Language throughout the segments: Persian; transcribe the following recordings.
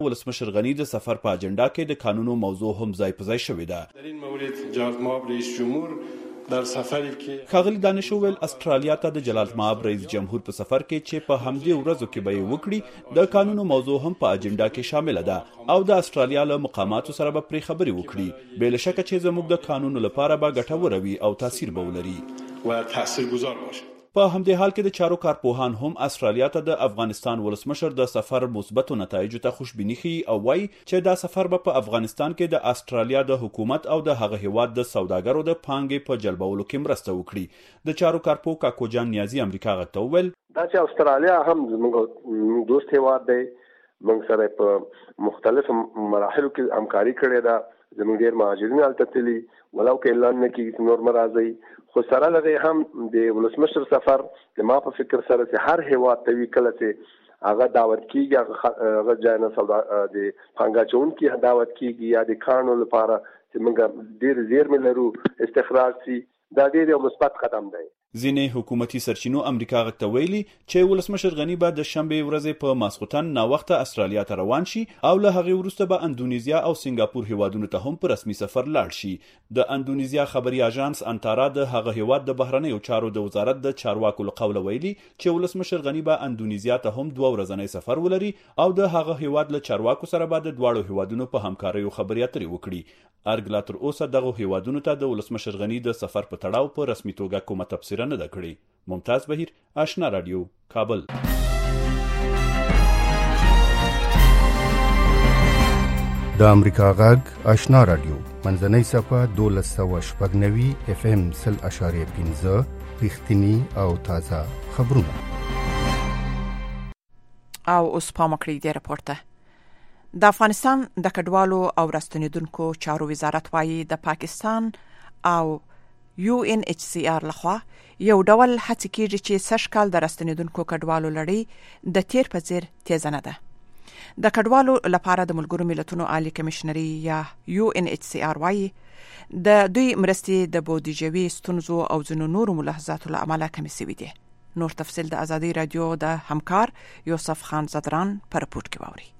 ولسمشر غنی د سفر په اجنډا کې د قانونو موضوع هم ځای په ځای شوې ده. در این مورد جناب معاب رئیس جمهور در سفری که ښاغلي دانش وویل استرالیا ته د جلال معاب رئیس جمهور په سفر کې چې په همدې ورځو کې به یې وکړي د قانونو موضوع هم په اجنډا کې شامله ده او د استرالیا له مقاماتو سره به پرې خبرې وکړي. بې له شکه چې زموږ د قانونو لپاره به ګټوره وي او تاثیر به ولري و تاثیرگذار باشه. په همدې حال کې د چارو کارپوهان هم استرالیا ته د افغانستان ولسمشر د سفر مثبتو نتایجو ته خوشبیني ښیي او وایي چې دا سفر به په افغانستان کې د استرالیا د حکومت او د هغه هیواد د سوداګرو د پانګې په جلبولو کې مرسته وکړي. د چارو کارپوه کاکو جان نیازي امریکا غږ ته وویل دا چې استرالیا هم زموږ دوست هیواد دی، موږ سره په مختلفو مراحلو کې همکاري کړې ده. زموږ ډېر مهاجرین هلته تللي ولو که اعلان نه کېږي نور مه راځئ، خو سره له هم د ولسمشر سفر زما په فکر سره چې هر هیواد ته وي کله چې هغه دعوت کېږي هغه ځای نه د پانګه اچوونکي دعوت کېږي یا د کانونو لپاره چې موږ ډېر زیرمې لرو استخراج سي، دا ډېر یو مثبت قدم دی. ځینې حکومتي سرچینو امریکا غږ ته ویلي چې ولسمشر غنی به د شنبې ورځې په ماسخوتن ناوخته استرالیا ته روان شي او له هغې وروسته به اندونیزیا او سنګاپور هیوادونو ته هم په رسمي سفر لاړ شي. د اندونیزیا خبري اژانس انتارا د هغه هیواد د بهرنیو چارو د وزارت د چارواکو له قوله ویلي چې ولسمشر غنی به اندونیزیا ته هم 2 ورځنی سفر ولري او د هغه هیواد له چارواکو سره به د دواړو هیوادونو په همکاریو خبرې اترې وکړي. ارګ لا تر اوسه دغه هیوادونو ته د ولسمشر غنی د سفر په تړاو په رسمي توګه کومه تبصره نه ده کړې. ممتاز بهیر، آشنا رادیو، کابل. د امریکا غږ آشنا رادیو منځنۍ صفحه 1290 FM 0.5 رښتینی او تازه خبرونه. او اوس پام کړئ د راپورته. د افغانستان د کډوالو او راستنیدونکو چارو وزارت وايي د پاکستان او UNHCR لخوا یو ډول هڅه کیږي چې سږ کال د راستنیدونکو کډوالو لړۍ د تیر په څیر تیز نه ده. د کډوالو لپاره د ملګرو ملتونو عالی کمشنري یا UNHCR وايي د دوی مرستې د بودیجوي ستونزو او ځینو نورو ملاحظاتو له امله کمې شوې دي. نور تفصیل د ازادي رادیو د همکار یوسف خان زدران پر رپورت کې واوري.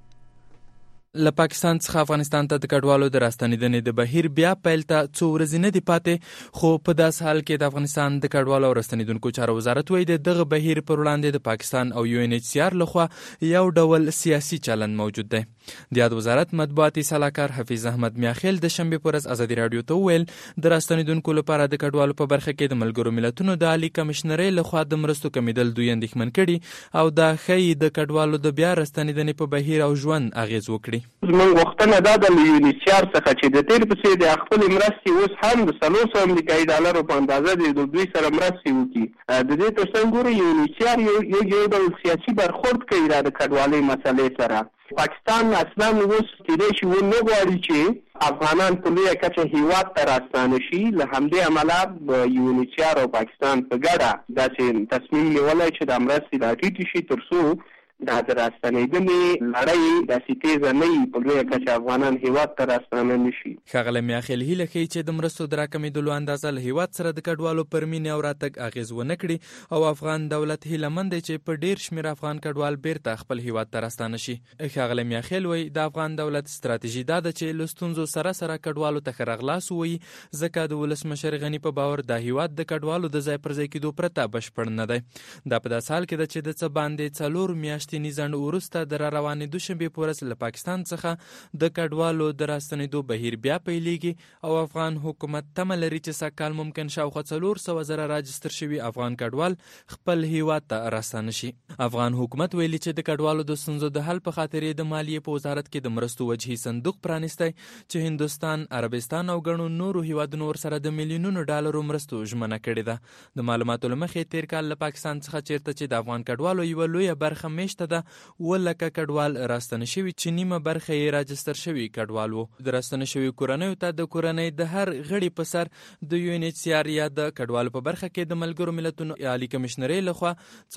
له پاکستان څخه افغانستان ته د کډوالو د راستنیدنې د بهیر بیا پیل ته څو ورځې نه دي پاتې، خو په داس حال کې د افغانستان د کډوالو او راستنیدونکو چارو وزارت وایي دغه بهیر پر وړاندې د پاکستان او UNHCR لخوا یو ډول سیاسي چلن موجود دی. د یاد وزارت مطبوعاتي سلاکار حفیظ احمد میاخیل د شنبې پر ورځ ازادي رادیو ته وویل د راستنیدونکو لپاره د کډوالو په برخه کې د ملګرو ملتونو د عالی کمشنرۍ لخوا د مرستو کمیدل دوی اندېښمن کړي او دا ښیي د کډوالو د بیا راستنیدنې په بهیر او ژوند اغیز وکړي. زموږ وختونه دا د UNHCR څخه چې د تیر په څیر د خپل مرستې اوس هم د 300 امریکایي ډالرو په اندازه د دوی سره مرستې وکړي. د دې ترڅنګ ګوري UNHCR یو ډول سیاسي برخورد کوي د کډوالۍ مسلې سره. پاکستان اصلا اوس کېدای شي ونه غواړي چې افغانان په لویه کچه هیواد ته راستانه شي. له همدې امله UNHCR او پاکستان په ګډه داسې تصمیم نیولی چې د مرستې راټیټې شي تر څو د راستنیدنې لړۍ داسې تیزه نه وي په لویه کچه افغانان هیواد ته راستانه نه شي. ښاغلی میاخیل هیله ښیي چې د مرستو د راکمېدلو اندازه له هیواد سره د کډوالو پر مینې او راتګ اغېز ونه کړي او افغان دولت هیلهمند دی چې په ډیر شمېر افغان کډوال بیرته خپل هیواد ته راستانه شي. ښاغلی میاخیل وایي د افغان دولت ستراتیژي دا ده چې له ستونزو سره سره کډوالو ته ښه راغلاست ووایي، ځکه د ولسمشر غني په باور دا هیواد د کډوالو د ځای پر ځای کېدو پرته بشپړ نه دی. دا په داسې حال کې ده چې د څه باندې 4 میاشتې ځنډ وروسته د روانې دوشنبې په ورځ له پاکستان څخه د کډوالو د راستنېدو بهیر بیا پیلېږي او افغان حکومت تمه لري چې سږکال ممکن شاوخوا 400,000 راجستر شوي افغان کډوال خپل هیواد ته راستانه شي. افغان حکومت ویلي چې د کډوالو د ستونزو د حل په خاطر د مالیې په وزارت کې د مرستو وجهي صندوق پرانیستی چې هندوستان، عربستان او ګڼو نورو هیوادونو ورسره د میلیونونو ډالرو مرستو ژمنه کړې ده. د معلوماتو له مخې تیر کال له پاکستان څخه چیرته چې د افغان کډوالو یوه لویه برخه میشته ده 1,00,000 کډوال راستنه شوي چې نیمه برخه یې راجستر شوي کډوال وو. د راستنه شوي کورنیو ته د کورنۍ د هر غړي په سر د UNHCR یا د کډوالو په برخه کې د ملګرو ملتونو عالی کمشنرۍ لخوا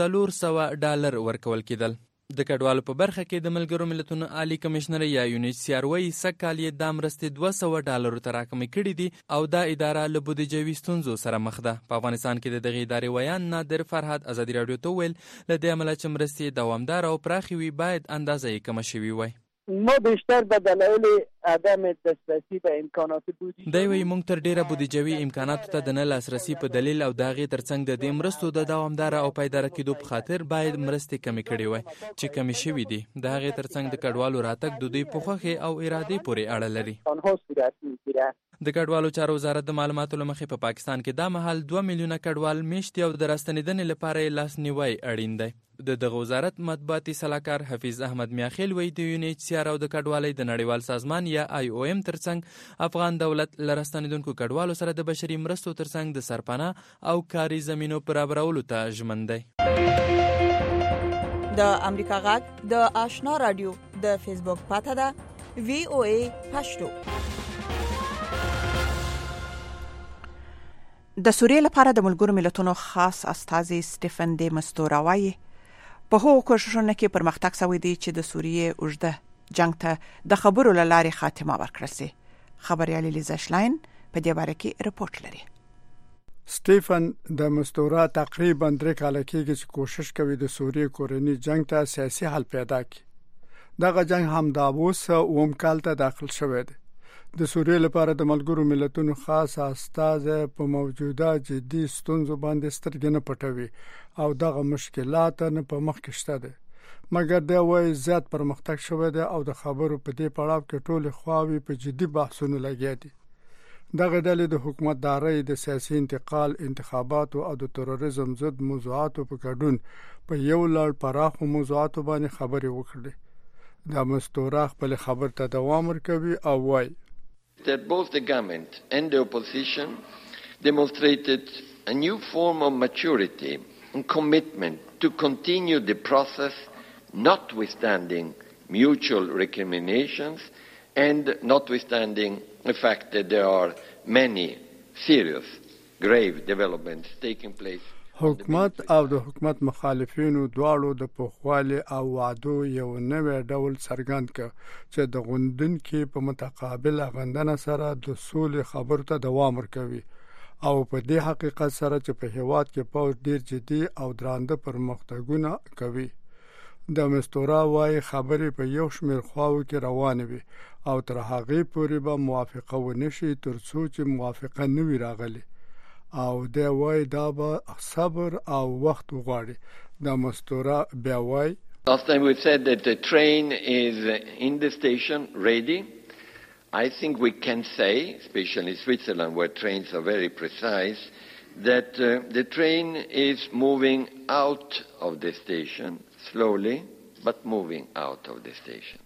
$400 ورکول کېدل. د کډوالو په برخه کې د ملګرو ملتونو عالی کمشنرۍ یا UNHCR وایي سږکال یې دا مرستې $200 ته راکمې کړي دي او دا اداره له بودیجوي ستونزو سره مخ ده. په افغانستان کې د دغې ادارې ویان نادر فرهاد ازادي راډیو ته وویل له دې امله چې مرستې دوامداره او پراخې وي باید اندازه یې کمه شوې وای. ما بیشتر به دلایل عدم دسترسی به امکانات بودجه دی وی مونږ تر ډیره بودیجوي امکاناتو ته د نه لاسرسي په دلیل او د هغې ترڅنګ د دې مرستو د دوامداره او پایداره کېدو په خاطر باید مرستې کمې کړې وای چې کمې شوي دي. د هغې ترڅنګ د کډوالو راتګ د دوی په خوښې او ارادې پورې اړه لري. آنها صورت میگیرد. د کډوالو چارو وزارت د معلوماتو له مخې په پاکستان کې دا مهال 2 میلیونه کډوال میشتي او د راستنېدنې لپاره یې لاسنیوی اړین دی. د دغه وزارت مطبوعاتي سلاکار حفیظ احمد میاخیل وایي د UNHCR او د کډوالۍ د نړیوال سازمان یا IOM ترڅنګ افغان دولت له راستنېدونکو کډوالو سره د بشري مرستو ترڅنګ د سرپناه او کاري زمینو برابرولو ته ژمن دی. د امریکا غږ د آشنا رادیو د فیسبوک پاته ده VOA پښتو. د سوریې لپاره د ملګرو ملتونو خاص استازي سټیفن ډي مستورا وایي په هغو کوښښونو کې پرمختګ شوی دی چې د سوریې اوږده جنگ ته د خبرو له لارې خاتمه ورکړل شي. خبريال لیزا شلاین په دې باره کې رپورټ لري. سټیفن د مستورا تقریبا 3 کال کېږي چې کوشش کوي د سوریې کورنی جنگ ته سیاسي حل پیدا کړي. دغه جنگ هم د اوس اوم کال ته داخل شوی دی. د سوریې لپاره د ملګرو ملتونو خاص استازی په موجوده جدي ستونزو باندې سترګې نه پټوي او دغه مشکلات نه په مخ کې شته دي. مګر دا وایي زیات پرمختګ شوی دی او د خبرو په دې پړاو کې ټول خواوې په جدي بحثونو لګیا دي. دغه ډلې د حکومتدارۍ د سیاسي انتقال انتخاباتو او د تروریزم ضد موضوعاتو په ګډون په یو لړ پراخو موضوعاتو باندې خبرې وکړي. د مستورا خپل خبر ته دوام ورکوي او وایي that both the government and the opposition demonstrated a new form of maturity and commitment to continue the process, notwithstanding mutual recriminations and notwithstanding the fact that there are many serious, grave developments taking place. حکومت او د حکومت مخالفینو دواړو د پوخوالي او وعدو یو نوې ډول څرګند کړ چې د غوندونکو په متقابل غندنه سره د سولې خبرو ته دوام ورکوي او په دې حقیقت سره چې په هیواد کې پوز ډیر جدي او درانده پرمختګونه کوي. د مستورا وايي خبرې په یو شمېر خواو کې روانې وي او تر هغې پورې به موافقه ونشي ترڅو چې موافقه نه وي راغلي او دا وای دا به صبر او وخت وغواړي. دا مستورا بیا وای Last time we said that the train is in the station ready. I think we can say, especially in Switzerland where trains are very precise, that the train is moving out of the station slowly but moving out of the station.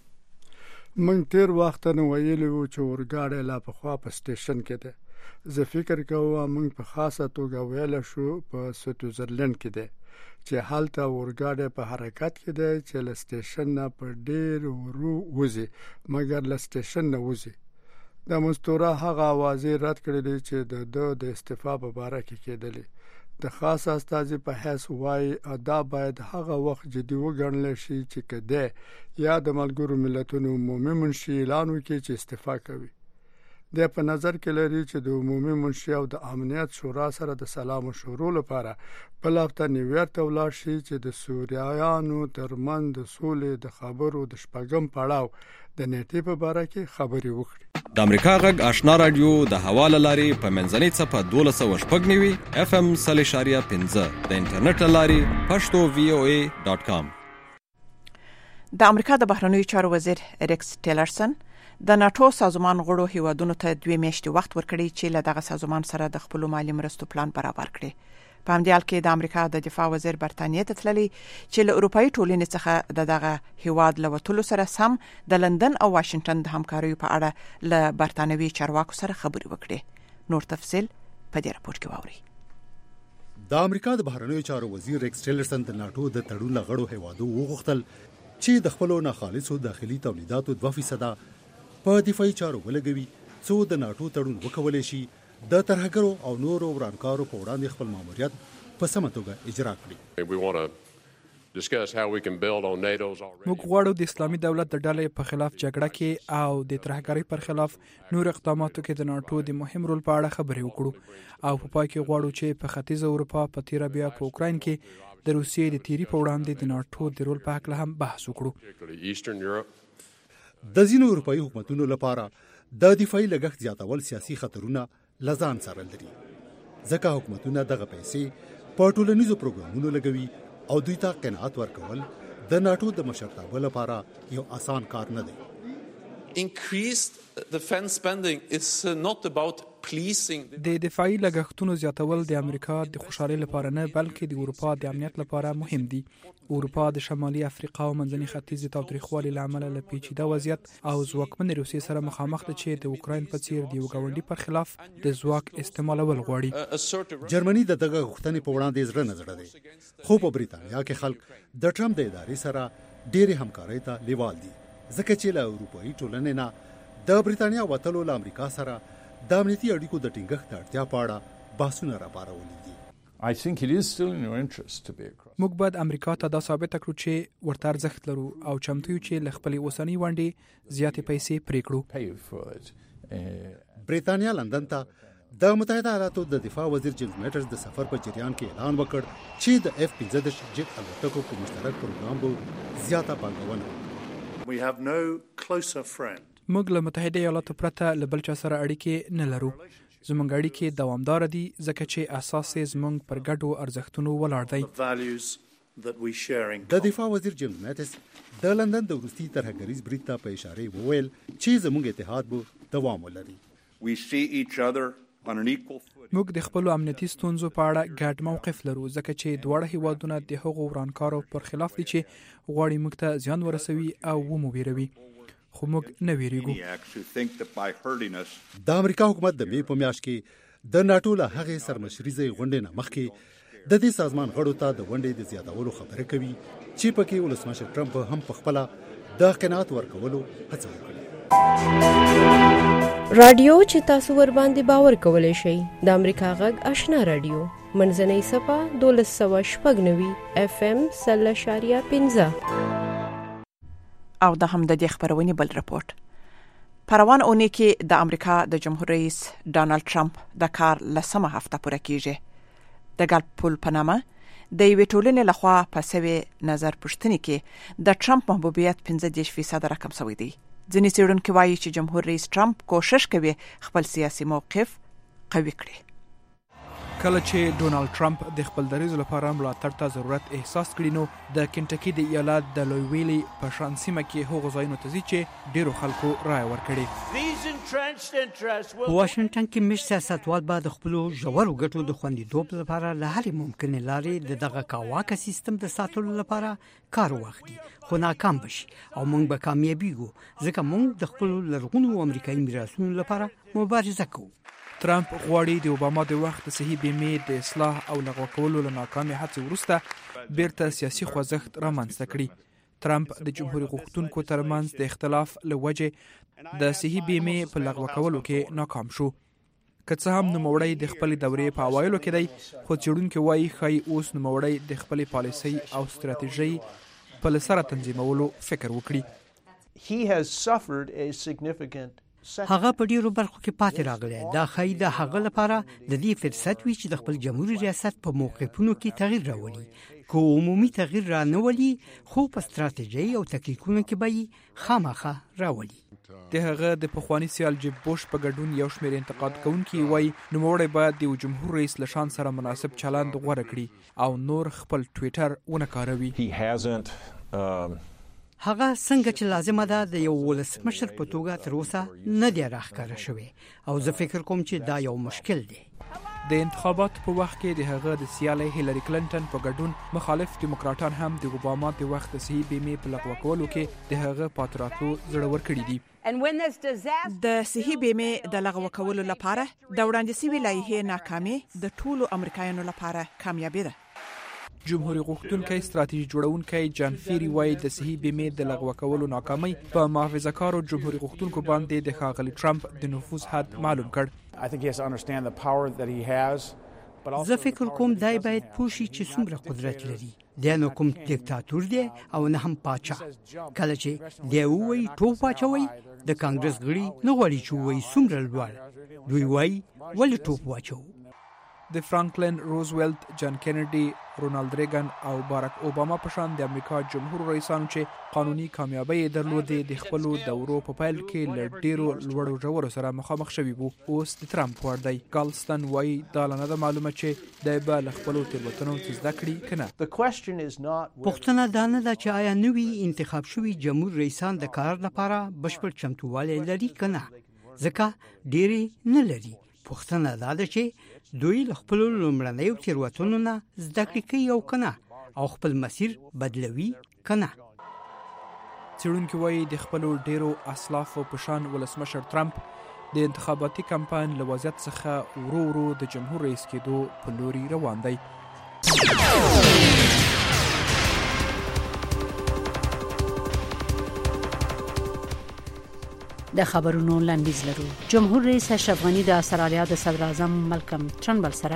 من تیر وخت نه ویلی و چې ورګاډی لا په خوا په سټیشن کې ده. زه فکر کوم موږ په خاصه توګه ویل شو په سویټزرلند کې ده چې هلته ورګاډی په حرکت کې ده چې له سټیشن نه په ډیر ورو وځي مګر له سټیشن نه وځي. د مستورا هغه اوازې رد کړې دي چې د استعفا په باره کې کېدلې. د خاص استازي په حیث وایي دا باید هغه وخت جدي وګڼل شي چې کده یا د ملګرو ملتونو عمومي منشي اعلان وکړي چې استعفا کوي. د په نظر کې لري چې د عمومي منشي او د امنیت شورا سره د سلام مشورو لپاره په هفته نیویارک ته ولاړ شي چې د سوریایانو ترمنځ د سولې د خبرو د شپږم پړاو د نیټې په باره کې خبرې وکړي. د امریکا غږ آشنا رادیو د حواله لاري په منځنۍ صفه 1290 FM 0.15 د انټرنیټ لاري pashto.voa.com. د امریکا د بهرنیو چارو وزیر ریکس ټیلرسن د ناتو سازمان غړو هیوادونو ته 2 میاشتې وخت ورکړي چې له دغه سازمان سره د خپل مالي مرستو پلان برابر کړي. په همدې حال کې د امریکا د دفاع وزیر برتانیې ته تللی چې له اروپאי ټولنې څخه دغه هیواد له وټولو سره سم د لندن او واشنگټن د همکارۍ په اړه له برتانوي چارواکو سره خبرې وکړي. نور تفصيل په دې راپور کې واوري. د امریکا د بهرنیو چارو وزیر ریکس ټیلرسن د ناتو د تړون غړو هیوادو وغوښتل چې د خپلو ناخالصو داخلي تولیداتو 2% په دفاعي چارو ولګوي څو د ناتو تړون وکولای شي د ترهګرو او نورو ورانکارو په وړاندې خپل ماموریت په سمه توګه اجرا کړي. موږ غواړو د اسلامي دولت د ډلې په خلاف جګړه کې او د ترهګرۍ پر خلاف نور اقداماتو کې د ناتو د مهم رول په اړه خبرې وکړو او په پای کې غواړو چې په ختیځ اروپا په تیره بیا په اوکراین کې د روسیې د تیری په وړاندې د ناتو د رول په اړه هم بحث وکړو. د ځینو اروپایي حکومتونو لپاره د دفاعي لګښت زیاتول سیاسي خطرونه لزان سره لري، ځکه حکومتونه دغه پیسې په ټولنیزو پروګرامونو لګوي او دوی ته قناعت ورکول د ناتو د مشرتابه لپاره یو آسان کار نه دی. Increased defense spending is not about pleasing. د دفاعي لګښتونو زیاتول د امریکا د خوشحالۍ لپاره نه بلکې د اروپا د امنیت لپاره مهم دي. اروپا د شمالي افریقا او منځني ختیځ د تاوتریخوالي له امله له پیچیده وضعیت او ځواکمنې روسیې سره مخامخ ده چې د اوکراین په څیر د یو ګاونډي پر خلاف د ځواک استعمالول غواړي. جرمني د دغه غوښتنې په وړاندې زړه نه زړه دی، خو په بریتانیا کې خلک د ټرمپ د ادارې سره ډېرې همکارۍ ته لیوال دي، ځکه چې له اروپایي ټولنې نه د بریتانیا وتلو له امریکا سره د امنیتي اړیکو د ټینګښت د اړتیا په اړه بحثونه راپارولي دي. موږ باید امریکا ته دا ثابت کړو چې ورته ارزښت لرو او چمتو یو چې له خپلې اوسنۍ ونډې زیاتې پیسې پرې کړو. بریتانیا لندن ته د متحده ایالاتو د دفاع وزیر جیمز میټرز د سفر په جریان کې اعلان وکړ چې د F-15 جیټ الوتکو په مشترک پروګرام به زیاته پانګونه وکړي. موږ له متحده ایالاتو پرته له بل چا سره اړیکې نه لرو. زموږ اړیکې دوامدار دي ځکه چې اساس یې زموږ پر ګډو ارزښتونو ولاړ دی. د دفاع وزیر جیمز میټرز د لندن د وروستي ترهګریز برید ته په اشاره وویل چې زموږ اتحاد به دوام ولري. موږ د خپلو امنیتي ستونزو په اړه ګډ موقف لرو ځکه چې دواړه هیوادونه د هغو ورانکارو پر خلاف دي چې غواړي موږ ته زیان ورسوي او ومویروي، خو موږ نه ویریږو. د امریکا حکومت د می په میاشت کې د ناتو له هغې سرمشریزې غونډې نه مخکې د دې سازمان غړو ته د ونډې د زیاتولو خبره کوي چې پکې ولسمشر ټرمپ هم په خپله د قناعت ورکولو هڅه وکړي. رادیو چې تاسو ور باندې باور کولای شئ د امریکا غږ آشنا رادیو منځنۍ صفه 1296 FM 0.15 او د هم د دې خبرونې بل رپورت. پروان اونۍ کې د امریکا د جمهور رئیس ډانلډ ټرمپ د کار لسمه هفته پوره کیږي. د ګالپ پول په نامه د یوې ټولنې لخوا په سوي نظر پوښتنې کې د ټرمپ محبوبیت 15% رقم شوی دی. ځینې څېړونکي وایي چې جمهور رئیس ټرمپ کوشش کوي خپل سیاسي موقف قوي کړي. کله چې ډونالد ټرمپ د خپل دریځ لپاره ملاتړ ته ضرورت احساس کړي نو د کنټکی د ایالت د لویویلی په شان سیمه کې هغو ځایونو ته ځي چې ډیرو خلکو رایه ورکړي. په واشنګټن کې مش سیاستوال به د خپلو ژورو ګټو د خوندیتوب لپاره له هرې ممکنې لارې دغه کاواکه سیستم د ساتلو لپاره کار واخلي، خو ناکام بشي او موږ به کامیابیږو ځکه موږ د خپلو لرغونو امریکایي میراثونو لپاره مبارزه کوو. ټرمپ غواړي د اوباما د وخت د صحي بیمې د اصلاح او لغوه کولو له ناکامې هڅې وروسته بیرته سیاسي خوځښت رامنځته کړي. ټرمپ د جمهوریت غوښتونکو ترمنځ د اختلاف له وجې د صحي بیمې په لغوه کولو کې ناکام شو. که څه هم نوموړی د خپلې دورې په اوایلو کې دی، خو څېړونکي وایي ښایي اوس نوموړی د خپلې پالیسۍ او ستراتیژۍ په له سره تنظیمولو فکر وکړي. هغه په ډیرو برخو کې پاتې راغلی. دا ښایي د هغه لپاره د دې فرصت وي چې د خپل جمهوریت ریاست په موقفونو کې تغییر راولي. که عمومي تغییر را نه ولي، خو په ستراتیژۍ او تکتیکونو کې به یې خامخا راولي. د هغه د پخواني سیال جیب بوش په ګډون یو شمېر انتقاد کوونکي وایي نوموړی باید د جمهور رئیس له شان سره مناسب چلند غوره کړي او نور خپل ټویټر ونه کاروي. هغه څنګه چې لازمه ده د یو ولسمشر په توګه تر اوسه نه دی راښکاره شوی او زه فکر کوم چې دا یو مشکل دی. د انتخاباتو په وخت کې د هغه د سیالۍ هیلری کلینټن په ګډون مخالف دیموکراتان هم د اوباما د وخت د صحي بیمې په لغوه کولو کې د هغه پاتې راتلو زړور کړي دي. د صحي بیمې د لغوه کولو لپاره د وړاندې شوي لایحې ناکامي د ټولو امریکایانو لپاره کامیابي ده. جمهوریت غوښتونکی ستراتیژي جوړونکی جان فیری وایي د صحي بیمې د لغوه کولو ناکامۍ په محافظه‌کارو جمهوریت غوښتونکو باندې د ښاغلي ټرمپ د نفوذ حد معلوم کړ. زه فکر کوم دی باید پوه شي چې څومره قدرت لري. دی نه کوم دیکتاتور دی او نه هم پاچا. کله چې دی وایي ټوپ واچوئ، د کانګرس غړي نه غواړي چې وایي څومره لوړ. دوی وایي ولې ټوپ واچوو. د فرانکلین روزولټ، جان کینیډي، رونالد ریګن او باراک اوباما په شان د امریکا جمهور رئیسانو چې قانوني کامیابی یې درلودې د خپلو دورو په پیل کې له ډیرو لوړو ژورو سره مخامخ شوي وو. اوس د ترامپ وړ دی. ګالستن وایي دا لا نه ده معلومه چې دی به له خپلو تېروتنو څه زده کړي که نه. پوښتنه دا نه ده چې آیا نوي انتخاب شوي جمهور رئیسان د کار لپاره بشپړ چمتووالی لري که نه، ځکه ډېرې نه لري. پوښتنه دا ده چې دوی له خپلو لومړنیو تېروتنو نه زده کړې کوي او که نه، او خپل مسیر بدلوي که نه. څېړونکي وایي د خپلو ډېرو اسلافو په شان ولسمشر ترامپ د انتخاباتي کمپاین له وضعیت څخه ورو ورو د جمهور رئیس کېدو په لوري روان دی. د خبرونو لنډیز لرو. جمهور رئیس اشرف غني د استرالیا د صدر اعظم مالکم ټرنبل سره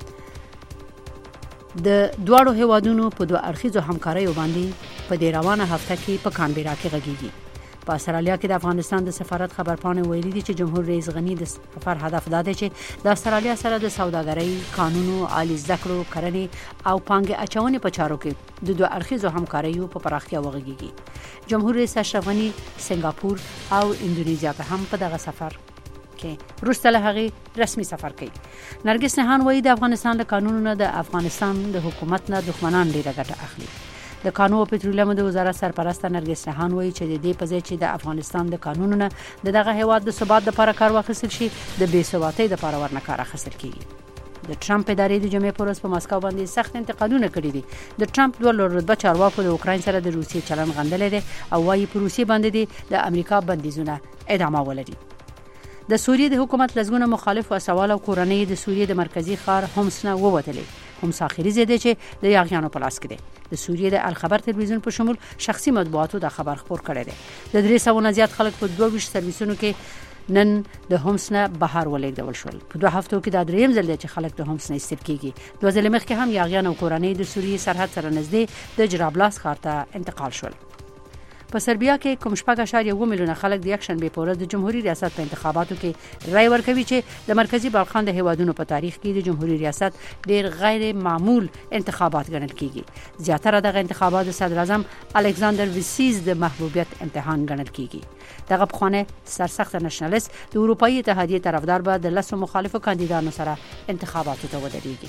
د دواړو هیوادونو په دوه اړخیزو همکاریو باندې په دې روانه هفته کې په کانبرا کې غږیږي. په استرالیا کې د افغانستان د سفارت خبرپاڼې ویلي دي چې جمهور رئیس غني د سفر هدف دا دی چې د استرالیا سره د سوداګرۍ، قانونو، عالی زده کړو، کرنې او پانګې اچونې په چارو کې د دوه اړخیزو همکاریو په پراختیا وغږیږي. جمهور رئیس اشرف غني سنگاپور او اندونیزیا ته هم په دغه سفر کې وروسته له هغې رسمي سفر کوي. نرګس نهان وایي د افغانستان له قانونو نه د افغانستان د حکومت نه دښمنان ډیره ګټه اخلي. د قانون او پټرولیم د وزارت سرپرست نرګس نهان وایي چې د دې په ځای چې د افغانستان د قانونو نه دغه هیواد د ثبات لپاره کار واخیستل شي، د بې ثباتۍ لپاره ورنه کار اخیستل کیږي. د ټرمپ ادارې د جمعې پر ورځ په مسکو باندې سخت انتقادونه کړي دي. د ټرمپ دوه لوړ رتبه چارواکو د اوکراین سره د روسیې چلن غندلی دی او وایي په روسیې باندې د امریکا بندیزونه ادامه ولري. د سوریې د حکومت لزګونه مخالف او سوال او کورنۍ د سوریې د مرکزی ښار هومس نه ووتلې. هومس اخیری زده چې د یاغیانو په لاس کې دی. د سوریې د الخبر تلویزیون په شمول شخصي مطبوعاتو دا خبر خپور کړی دی. د 300 نه زیات خلک په 22 سرویسونو کې نن د هومس نه بهر ولېږدول شول. په 2 هفتو کې دا دریم ځل دی چې خلک د هومس نه ایستل کیږي. 2 ځله مخکې هم یاغیان او کورنۍ د سوریې سرحد سره نږدې د جرابلاس ښار ته انتقال شول. په سربیا کې کوم 4.1 میلیونه خلک د یکشنبه په ورځ د جمهوریت ریاست په انتخاباتو کې رای ورکوي چې د مرکزی بالخان د هیوادونو په تاریخ کې د جمهوریت ریاست ډیر غیر معمول انتخابات ګڼل کیږي. زیاتره دغه انتخابات د صدر اعظم الکساندر ویسیز د محبوبیت امتحان ګڼل کیږي. دغه پخوانی سرسخت نشنالیست د اروپאי اتحادیه طرفدار به د لسو مخالفو کاندیدانو سره انتخاباتو ته ودرېږي.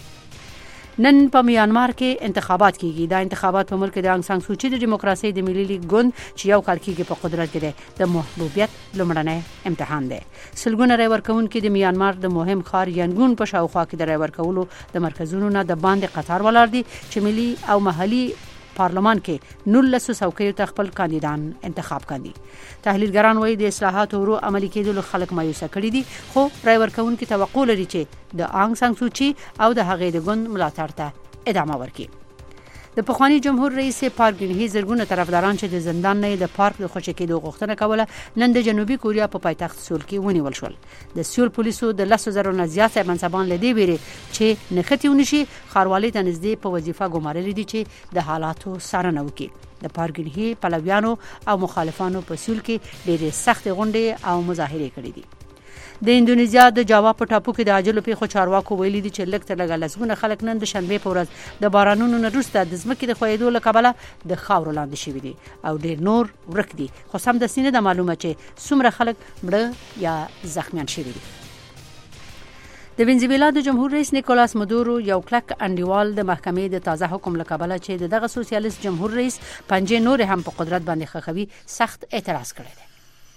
نن په میانمار کې انتخابات کیږي. دا انتخابات په ملک د انګ سان سوچي د دیموکراسي د ملي لیګ ګوند چې یو کال کېږي په قدرت کې د محبوبیت لومړنی امتحان دی. سلګونه رای ورکوونکي د میانمار د مهم ښار ینګون په شاوخوا کې د رای ورکولو د مرکزونو نه د باندې قطار ولاړ دي چې ملي او محلي پارلمان کې 1900 څوکیو ته خپل کاندیدان انتخاب کړي. تحلیلګران وایي د اصلاحاتو ورو عملي کېدل خلک مایوسه کړي دي، خو رای ورکوونکي توقع لري چې د انګ سان سوچي او د هغې د ګوند ملاتړ ته ادامه ورکړي. د پخوانی جمهور رئیس پارک ګینهی زرګونه طرفداران چې د زندان نه د پارک د خوشی کېدو غوښتنه کوله نن د جنوبي کوریا په پایتخت سول کې ونیول شول. د سول پولیسو د 100,000 نه زیات منصبان لدی بیري چې نختی ونشي خاروالي ته نږدې په وظیفه ګمارل دي چې د حالاتو څارنه وکړي. د پارک ګینهی پلویانو او مخالفانو په سول کې ډېرې سخت غونډې او مظاهره کړې دي. د اندونیزیا د جاوا په ټاپو کې د عاجلو پیښو چارواکو ویلي دي چې لږ تر لږه لسګونه خلک نن د شنبه په ورځ د بارانونو نه وروسته د ځمکې د ښویېدو له کبله د خاورو لاندې شوي دي او ډېر نور ورک دي، خو سمدستي نه ده معلومه چې څومره خلک مړه یا زخمیان شوي دي. د وینزویلا د جمهور رئیس نیکولاس مادورو یو کلک انډیوال د محکمې د تازه حکم له کبله چې دغه سوسیالیست جمهور رئیس پنځه نور هم په قدرت باندې خخوي سخت اعتراض کړی دی.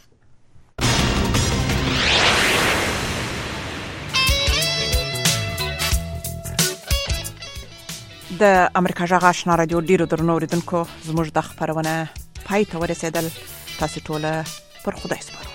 د امریکا جغ آشنا رادیو ډیرو درنو اوریدونکو زموږ د خبرونه پای ته ورسېدل. تاسو ټول پر خدای سپارو.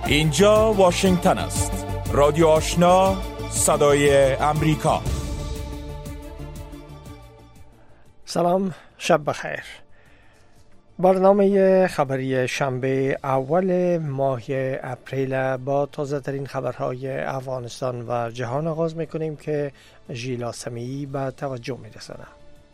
اینجا واشنگتن است. رادیو آشنا، صدای امریکا. سلام، شب بخیر. برنامه خبری شنبه اول ماه اپریل با تازه ترین خبرهای افغانستان و جهان آغاز میکنیم که ژیلا سمیعی به توجه میرساند.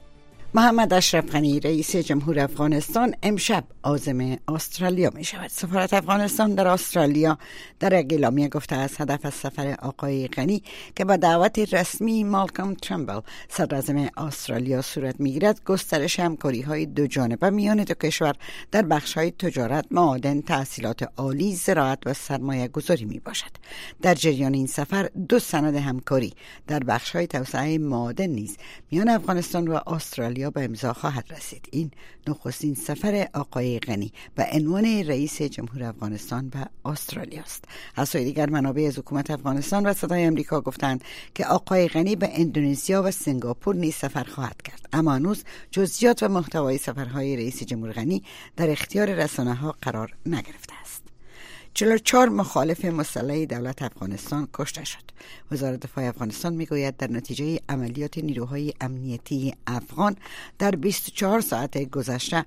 محمد اشرف غنی رئیس جمهور افغانستان امشب عازم استرالیا می شود. سفارت افغانستان در استرالیا در اعلامیه گفته است هدف از سفر آقای غنی که با دعوت رسمی مالکام ترامبل صدراعظم استرالیا صورت می گیرد گسترش همکاری های دو جانبه میان دو کشور در بخش های تجارت، معادن، تحصیلات عالی، زراعت و سرمایه گذاری می باشد. در جریان این سفر دو سند همکاری در بخش های توسعه معادن نیز میان افغانستان و استرالیا به امضا خواهد رسید. این نخستین سفر آقای غنی به عنوان رئیس جمهور افغانستان به استرالیا است. از سوی دیگر منابع از حکومت افغانستان و صدای امریکا گفتند که آقای غنی به اندونزیا و سنگاپور نیز سفر خواهد کرد، اما هنوز جزئیات و محتوای سفرهای رئیس جمهور غنی در اختیار رسانه‌ها قرار نگرفته است. 44 مخالف مسلح دولت افغانستان کشته شد. وزارت دفاع افغانستان میگوید در نتیجه عملیات نیروهای امنیتی افغان در 24 ساعت گذشته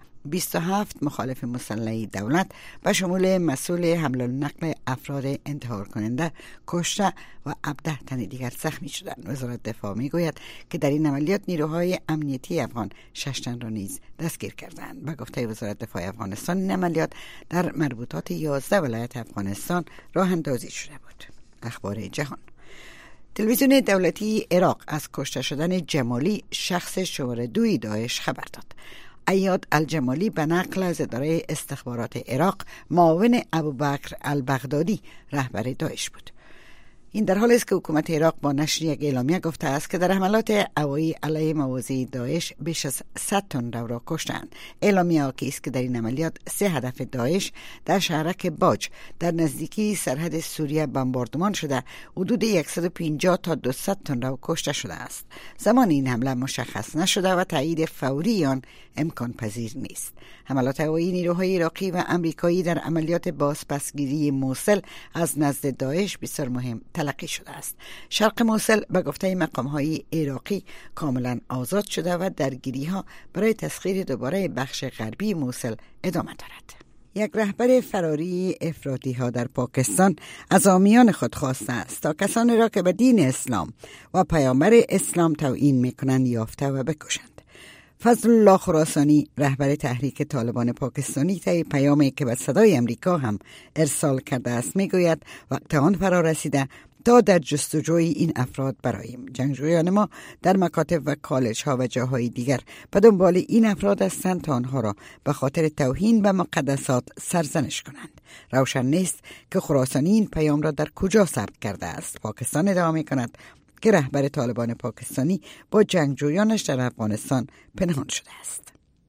27 مخالف مسلح دولت به شمول مسئول حمل و نقل افراد انتحار کننده کشته و 17 تن دیگر زخمی شدند. وزارت دفاع میگوید که در این عملیات نیروهای امنیتی افغان 6 تن را نیز دستگیر کردند. به گفته وزارت دفاع افغانستان این عملیات در مربوطات 11 ولایت افغانستان راه اندازی شده بود. اخبار جهان. تلویزیون دولتی عراق از کشته شدن جمالی شخص شماره 2 داعش خبر داد. عیاد الجمالی به نقل از اداره استخبارات عراق معاون ابوبکر البغدادی رهبر داعش بود. این در حالی است که حکومت عراق با نشر یک اعلامیه گفته است که در حملات هوایی علیه مواضع داعش بیش از 100 تن رو را کشتند. اعلامیه آکی است که در این عملیات 3 هدف داعش در شهرک باج در نزدیکی سرحد سوریه بمباردمان شده، حدود 150 تا 200 تن رو کشته شده است. زمان این حمله مشخص نشده و تایید فوری آن امکان پذیر نیست. حملات هوایی نیروهای عراقی و امریکایی در عملیات بازپسگیری موصل از نزد داعش بسیار مهم تلقی شده است. شرق موصل به گفته مقام‌های عراقی کاملا آزاد شده و درگیری‌ها برای تسخیر دوباره بخش غربی موصل ادامه دارد. یک رهبر فراری افراطی‌ها در پاکستان از حامیان خود خواسته است تا کسانی را که به دین اسلام و پیامبر اسلام توهین می‌کنند یافته و بکشند. فضل الله خراسانی رهبر تحریک طالبان پاکستانی طی پیامی که به صدای امریکا هم ارسال کرده است میگوید وقت آن فرا رسیده تا در جستجوی این افراد براییم. جنگجویان ما در مکاتب و کالج ها و جاهای دیگر به دنبال این افراد هستند تا آنها را به خاطر توهین به مقدسات سرزنش کنند. روشن نیست که خراسانی این پیام را در کجا ثبت کرده است. پاکستان ادعا می‌کند که رهبر طالبان پاکستانی با جنگجویانش در افغانستان پنهان شده است.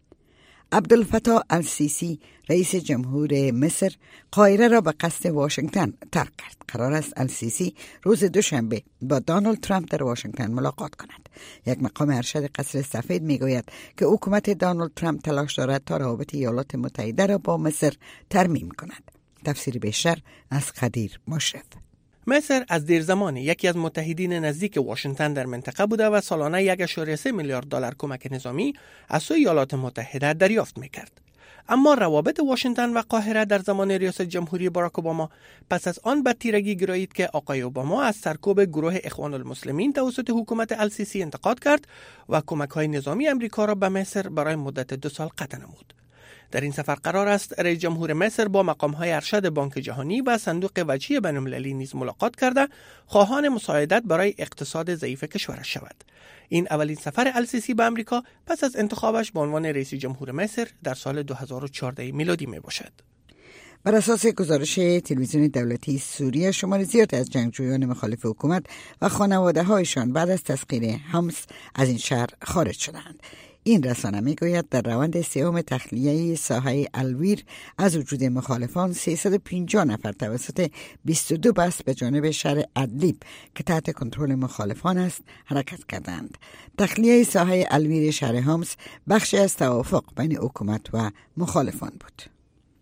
عبدالفتاح السیسی رئیس جمهور مصر قاهره را به قصد واشنگتن ترک کرد. قرار است السیسی روز دوشنبه با دونالد ترامپ در واشنگتن ملاقات کند. یک مقام ارشد قصر سفید میگوید که حکومت دونالد ترامپ تلاش دارد تا روابط ایالات متحده را با مصر ترمیم کند. تفسیر بیشتر از خدیر مشرف. مصر از دیر زمانی یکی از متحدین نزدیک واشنگتن در منطقه بوده و سالانه 1.3 میلیارد دلار کمک نظامی از سوی ایالات متحده دریافت میکرد. اما روابط واشنگتن و قاهره در زمان ریاست جمهوری باراک اوباما پس از آن به تیرگی گرایید که آقای اوباما از سرکوب گروه اخوان المسلمین توسط حکومت السیسی انتقاد کرد و کمک‌های نظامی امریکا را به مصر برای مدت 2 سال قطع نمود. در این سفر قرار است رئیس جمهور مصر با مقام‌های ارشد بانک جهانی و صندوق وجهی بین‌المللی نیز ملاقات کرده خواهان مساعدت برای اقتصاد ضعیف کشورش شود. این اولین سفر السیسی به امریکا پس از انتخابش به عنوان رئیس جمهور مصر در سال 2014 میلادی می باشد. بر اساس گزارش تلویزیون دولتی سوریه شمار زیاد از جنگجویان مخالف حکومت و خانواده‌هایشان بعد از تسخیر حمص از این شهر خارج شدند. این رسانه میگوید در روند سوم تخلیه ساحه الویر از وجود مخالفان 350 نفر توسط 22 بس به جانب شهر ادلیب که تحت کنترل مخالفان است حرکت کردند. تخلیه ساحه الویر شهر حمص بخشی از توافق بین حکومت و مخالفان بود.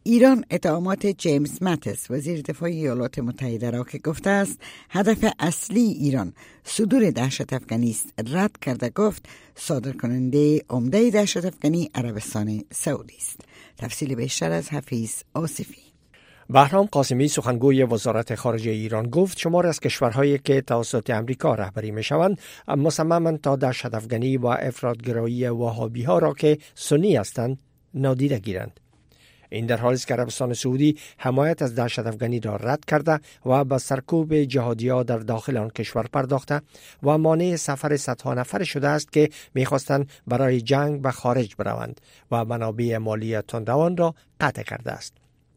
ایران اتهامات جیمز ماتیس وزیر دفاع ایالات متحده را که گفته است هدف اصلی ایران صدور دهشت افغانی است رد کرده، گفت صادر کننده عمده دهشت افغانی عربستان سعودی است. تفصیل بیشتر از حفیظ آصفی. بهرام قاسمی سخنگوی وزارت خارجه ایران گفت شمار از کشورهایی که توسط امریکا رهبری می‌شوند مصمماند تا دهشت افغانی و افراطگرایی وهابی‌ها را که سنی هستند نادیده گیرند. این در حالی است که عربستان سعودی حمایت از دهشت افغانی را رد کرده و به سرکوب جهادی‌ها در داخل آن کشور پرداخته و مانع سفر صدها نفر شده است که می‌خواستند برای جنگ به خارج بروند و منابع مالی تندروان را قطع کرده است.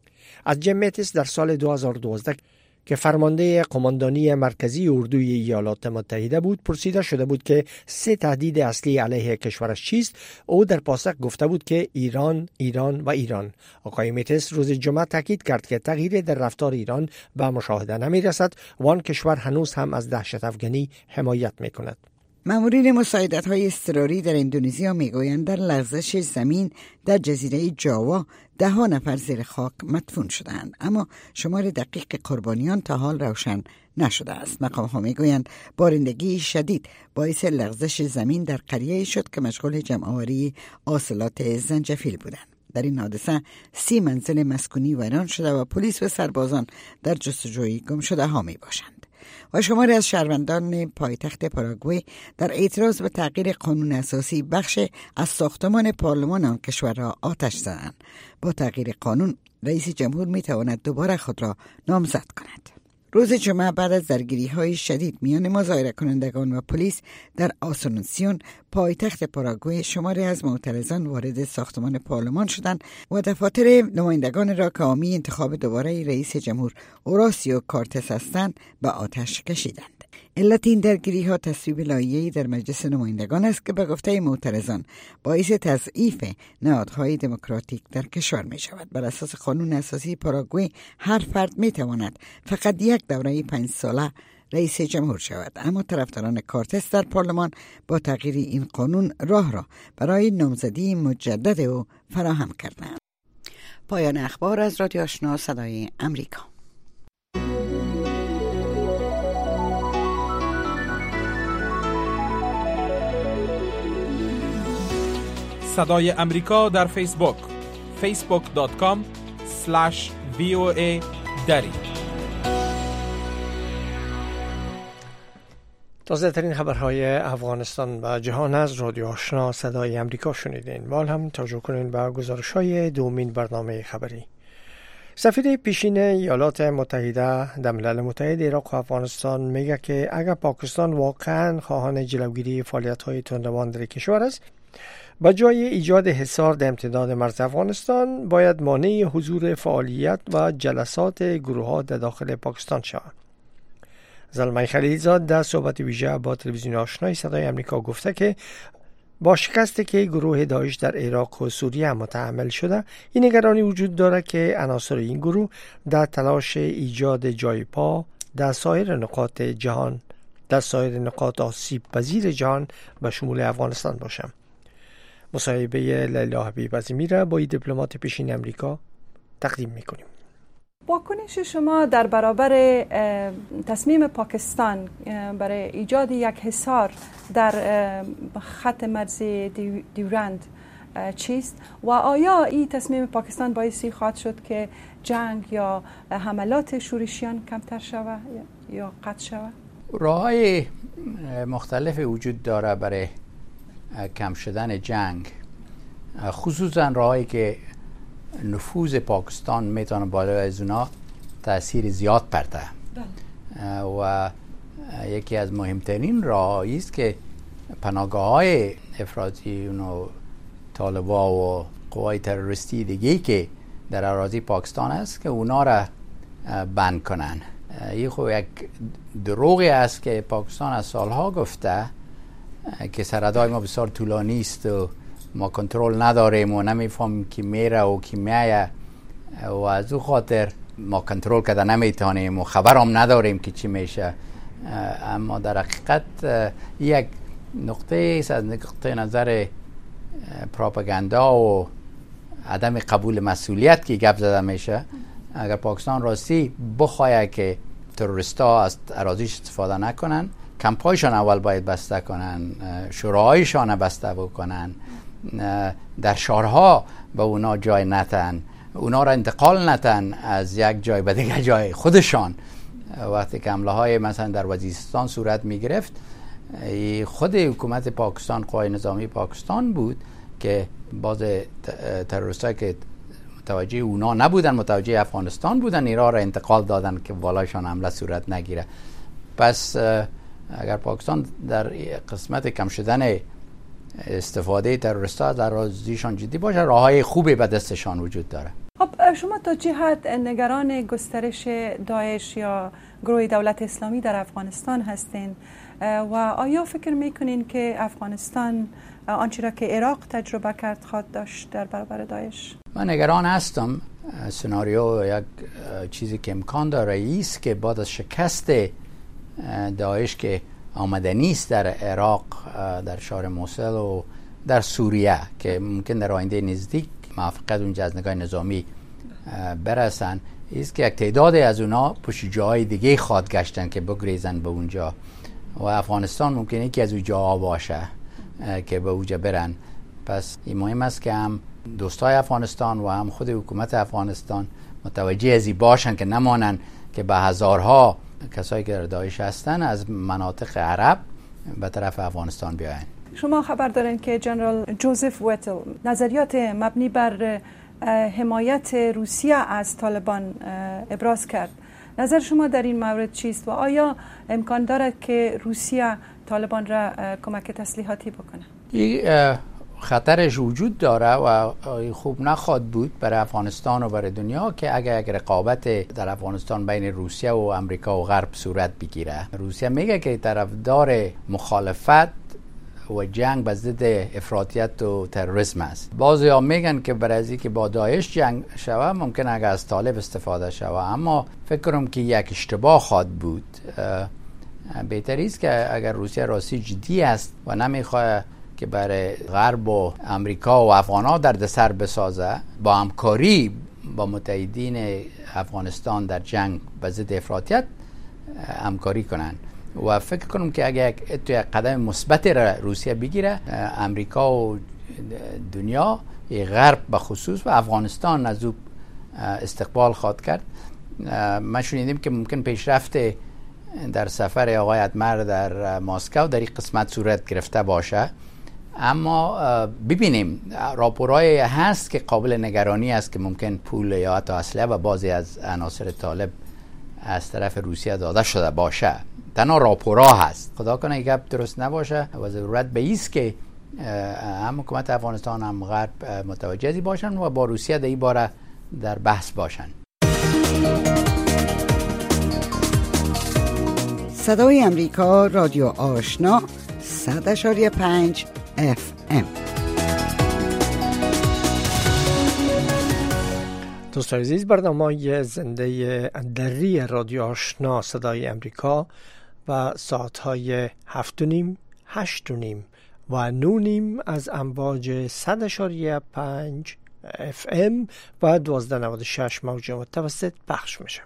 از جیم ماتیس در سال 2012 که فرمانده قماندانی مرکزی اردوی ایالات متحده بود پرسیده شده بود که 3 تهدید اصلی علیه کشورش چیست. او در پاسخ گفته بود که ایران، ایران و ایران. آقای ماتیس روز جمعه تاکید کرد که تغییر در رفتار ایران به مشاهده نمی رسد و آن کشور هنوز هم از دهشت افغانی حمایت می کند. مامورین مساعدت‌های اضطراری در اندونزیا میگویند در لرزش زمین در جزیره جاوا 10 نفر زیر خاک مدفون شدند، اما شمار دقیق قربانیان تا حال روشن نشده است. مقام‌ها میگویند بارندگی شدید باعث لرزش زمین در قریه‌ای شد که مشغول جمع‌آوری حاصلات زنجفیل بودند. در این حادثه 30 منزل مسکونی ویران شده و پلیس و سربازان در جستجوی گمشده‌ها میباشند. و شماری از شهروندان پایتخت پاراگوئه در اعتراض به تغییر قانون اساسی بخش از ساختمان پارلمان آن کشور را آتش زدند. با تغییر قانون رئیس جمهور می تواند دوباره خود را نامزد کند. روز جمعه بعد از درگیری‌های شدید میان مظاهره کنندگان و پلیس در آسونسیون پایتخت پاراگوئه شماری از معترضان وارد ساختمان پارلمان شدند و دفاتر نمایندگان را که حامی انتخاب دوباره رئیس جمهور اوراسیو کارتس هستند به آتش کشیدند. علت این درگیری‌ها تصویب لایحه‌ای در مجلس نمایندگان است که به گفته معترضان باعث تضعیف نهادهای دموکراتیک در کشور می شود. بر اساس قانون اساسی پاراگوئه هر فرد می تواند فقط یک دوره 5 ساله رئیس جمهور شود، اما طرفداران کارتس در پارلمان با تغییر این قانون راه را برای نامزدی مجدد او فراهم کردند. پایان اخبار از رادیو آشنا صدای امریکا. صدای امریکا در فیسبوک facebook.com/VOA دری. تازه ترین خبرهای افغانستان و جهان از رادیو آشنا صدای امریکا شنیدین. مال هم توجه کنین به گزارش‌های دومین برنامه خبری. سفیر پیشین ایالات متحده در ملل متحد عراق و افغانستان میگه که اگر پاکستان واقعاً خواهان جلوگیری فعالیت‌های تندروان در کشور است، با جای ایجاد حصار در امتداد مرز افغانستان باید مانع حضور فعالیت و جلسات گروه‌ها در داخل پاکستان شود. زلمه خلیلزاد در صحبت ویژه با تلویزیون آشنای صدای امریکا گفته که با شکستی که گروه داعش در عراق و سوریه متحمل شده، این نگرانی وجود دارد که عناصر این گروه در تلاش ایجاد جای پا در سایر نقاط آسیب پذیر جهان به شمول افغانستان باشند. مصاحبه لیلا حبیب عظیمی را با دیپلمات پیشین امریکا تقدیم می‌کنیم. واکنش شما در برابر تصمیم پاکستان برای ایجاد یک حصار در خط مرزی دیورند چیست و آیا این تصمیم پاکستان باعثی خواهد شد که جنگ یا حملات شورشیان کمتر شود یا قطع شود؟ راه‌های مختلف وجود داره برای کم شدن جنگ، خصوصا راهی که نفوذ پاکستان میتونه بالا از اونا تاثیر زیاد پرده و یکی از مهمترین راه‌هایی است که پناهگاه‌های افراطی و طالبان و قوای تروریستی دیگه که در اراضی پاکستان است که اونا را بند کنن. این خب یک دروغی است که پاکستان از سالها گفته که سرحدهای ما بسیار طولانی است و ما کنترل نداریم و نمیفهمیم کی میره و کی میایه و از او خاطر ما کنترل کرده نمیتونیم و خبرم نداریم که چی میشه. اما در حقیقت یک نقطه است از نقطه نظر پروپاگاندا و عدم قبول مسئولیت که گپ زده میشه، اگر پاکستان راستی بخواه که تروریستا از اراضیش استفاده نکنن، کمپایشان اول باید بسته کنن، شوراهایشان بسته بکنن، در شهرها به اونا جای نتن، اونا را انتقال نتن از یک جای به دیگر جای خودشان. وقتی که حمله های مثلا در وزیرستان صورت می گرفت، خود حکومت پاکستان، قوای نظامی پاکستان بود که باز تروریستایی که متوجه اونا نبودن، متوجه افغانستان بودن، ایران را انتقال دادن که بالایشان حمله صورت نگیره. پس اگر پاکستان در قسمت کم شدن استفاده تروریستا از اراضیشان جدی باشه، راههای خوبی به دستشان وجود داره. خب شما تا چه حد نگران گسترش داعش یا گروه دولت اسلامی در افغانستان هستین و آیا فکر میکنین که افغانستان آنچه را که عراق تجربه کرد خواهد داشت در برابر داعش؟ من نگران هستم. سناریو یک چیزی که امکان داره است که بعد از شکست داعش که آمده نیست در عراق، در شهر موصل و در سوریه که ممکن در آینده نزدیک موفقیت اونجا از نگاه نظامی برسن، است که یک تعداد از اونا پشت جاهای دیگه خواد گشتن که بگریزن به اونجا و افغانستان ممکنه یکی از اون جاها باشه که به اونجا برن. پس این مهم است که هم دوستای افغانستان و هم خود حکومت افغانستان متوجه ازی باشن که نمانن که به هزارها کسایی که در داعش هستن از مناطق عرب به طرف افغانستان بیاین. شما خبر دارین که جنرال جوزف ویتل نظریات مبنی بر حمایت روسیه از طالبان ابراز کرد. نظر شما در این مورد چیست و آیا امکان دارد که روسیه طالبان را کمک تسلیحاتی بکنه؟ این خطرش وجود داره و خوب نخواد بود برای افغانستان و برای دنیا که اگر رقابت در افغانستان بین روسیه و امریکا و غرب صورت بگیره. روسیه میگه که طرفدار مخالفت و جنگ به ضد افراطیت و تروریسم است. بعضیا میگن که برای از اینکه با داعش جنگ شوه ممکن اگر از طالب استفاده شوه، اما فکر کنم که یک اشتباه خواد بود. بهتری است که اگر روسیه راستی جدی است و نمیخواد که برای غرب و امریکا و افغان‌ها دردسر بسازه، با همکاری با متحدین افغانستان در جنگ به ضد افراطیت همکاری کنن و فکر کنم که اگر یک قدم مثبت روسیه بگیره، امریکا و دنیا، غرب به خصوص و افغانستان از او استقبال خواهد کرد. ما شنیدیم که ممکن پیشرفت در سفر آقای اتمر در مسکو در این قسمت صورت گرفته باشه، اما ببینیم. راپورای هست که قابل نگرانی است که ممکن پول یا حتی اسلحه و بعضی از عناصر طالب از طرف روسیه داده شده باشه. تنها راپورها هست، خدا کنه این گپ درست نباشه و ضرورت به ایست که هم حکومت افغانستان هم غرب متوجهی باشن و با روسیه در این باره در بحث باشن. صدای امریکا، رادیو آشنا، 100.5 FM. دوستان عزیز، برنامه زنده دری رادیو آشنا صدای امریکا و ساعتهای 7:30، 8:30 و 9:30 از امواج 100.5 FM و 1296 موج متوسط پخش میشه.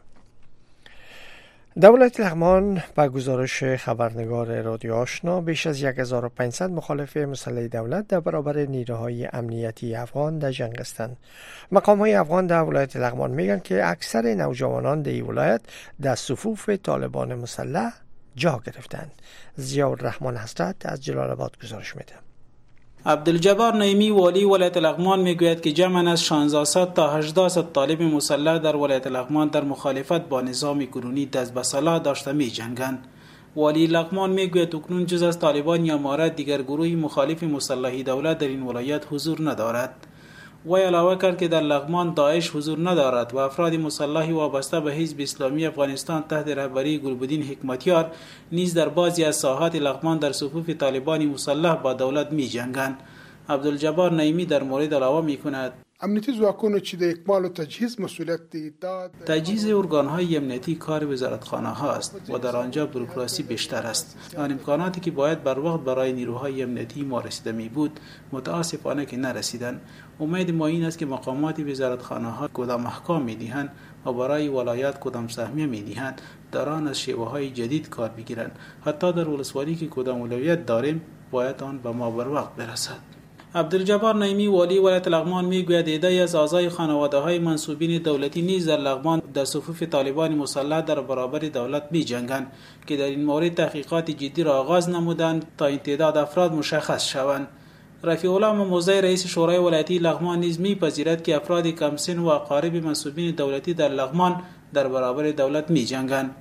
دولت لغمان با گزارش خبرنگار رادیو آشنا بیش از 1500 مخالف مسلح دولت در برابر نیروهای امنیتی افغان در جنگ هستند. مقام‌های افغان در ولایت لغمان میگن که اکثر نوجوانان در این ولایت در صفوف طالبان مسلح جا گرفتند. ضیاءالرحمن حضرت از جلال آباد گزارش میده. عبدالجبار نعیمی والی ولایت لغمان میگوید که جمعاً از 1600 تا 1800 طالب مسلح در ولایت لغمان در مخالفت با نظام کنونی دست به سلاح داشته می جنگند. والی لغمان میگوید اکنون جز از طالبان یا مارد دیگر گروهی مخالف مسلحی دولت در این ولایت حضور ندارد. وی علاوه کرد که در لغمان داعش حضور ندارد و افراد مسلحی وابسته به حزب اسلامی افغانستان تحت رهبری گلبدین حکمتیار نیز در بعضی از ساحات لغمان در صفوف طالبان مسلح با دولت می جنگند. عبدالجبار نعیمی در مورد علاوه می کند: امنیتي ځواکونو چې د اکمال او تجهیز مسئولیت دی، تجهیز ارگان‌های امنیتی کار وزارتخانه‌ها است و در آنجا بروکراسی بیشتر است. آن امکاناتی که باید بر وقت برای نیروهای امنیتی ما رسیده می بود متاسفانه که نرسیدند. امید ما این است که مقامات وزارتخانه‌ها کدام احکام می‌دهند و برای ولایت کدام سهمیه می‌دهند در آن از شیوه‌های جدید کار بگیرند. حتی در ولسوالی که کدام ولایت داریم باید آن به ما بر وقت برسد. عبدالجبار نعیمی والی ولایت لغمان میگوید عده‌ای از اعضای خانواده‌های منصوبین دولتی نیز در لغمان در صفوف طالبان مسلح در برابر دولت می‌جنگند که در این مورد تحقیقات جدی را آغاز نمودند تا این تعداد افراد مشخص شوند. رفیع الله موزی رئیس شورای ولایتی لغمان نیز می‌پذیرد که افراد کمسن و اقارب منصوبین دولتی در لغمان در برابر دولت می‌جنگند.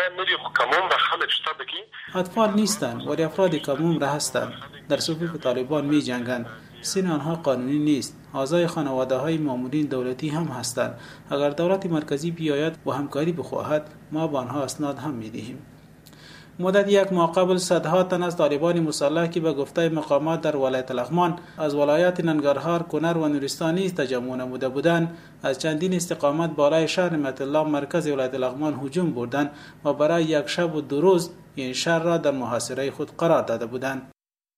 اطفال نیستند ولی افراد کم عمر هستند، در صفوف طالبان می‌جنگند. سن آنها قانونی نیست. اعضای خانواده‌های مامورین دولتی هم هستند. اگر دولت مرکزی بیاید و همکاری بخواهد ما به آنها اسناد هم می‌دهیم. مدت یک ماه قبل صدها تن از طالبان مسلح که به گفته مقامات در ولایت لغمان از ولایت ننگرهار، کنر و نورستان نیز تجمع نموده بودند، از چندین استقامت بالای شهر نعمت الله مرکز ولایت لغمان هجوم بردند و برای یک شب و 2 روز این شهر را در محاصره خود قرار داده بودند.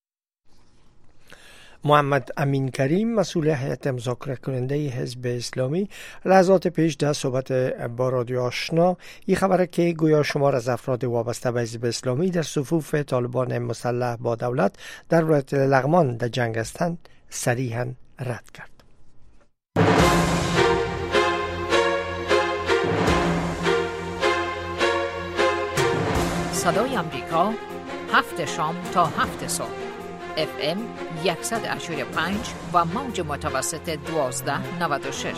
محمد امین کریم مسئول هیئت مذاکره کننده حزب اسلامی لحظات پیش در صحبت با رادیو آشنا این خبره که گویا شمار از افراد وابسته به حزب اسلامی در صفوف طالبان مسلح با دولت در ولایت لغمان در جنگ هستند صریحاً رد کرد. صدای امریکا 7 شام تا 7 صبح FM 100.5 و موج متوسط 1296.